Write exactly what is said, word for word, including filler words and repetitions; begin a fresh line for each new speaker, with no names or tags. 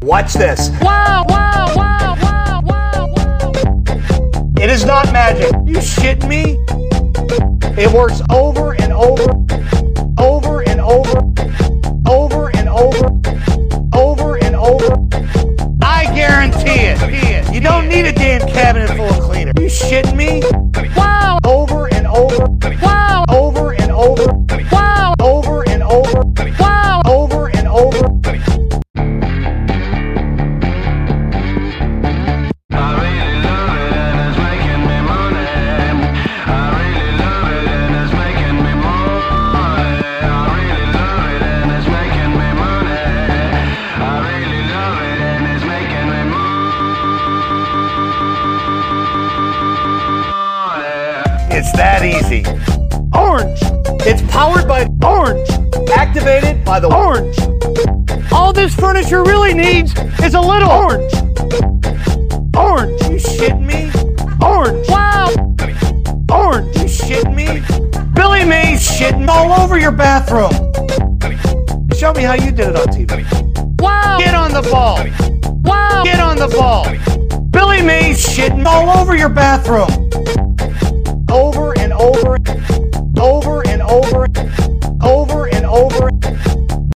Watch this.
Wow, wow, wow, wow, wow, wow.
It is not magic. You shitting me? It works over and over, over and over, over and over, over and over. I guarantee it. You don't need a damn cabinet full of cleaner. You shitting me?
Wow.
Over and over.
Wow.
Over and over.
Wow.
Over and over.
Wow.
Over and over. It's that easy.
Orange.
It's powered by
Orange.
activated by the
Orange. All this furniture really needs is a little orange. Orange.
You shitting me?
Orange. Wow. Orange.
You shitting me?
Billy Mays
Shitting all over your bathroom. Show me how you did it on T V.
Wow.
Get on the ball.
Wow.
Get on the ball.
Billy Mays
Shitting all over your bathroom.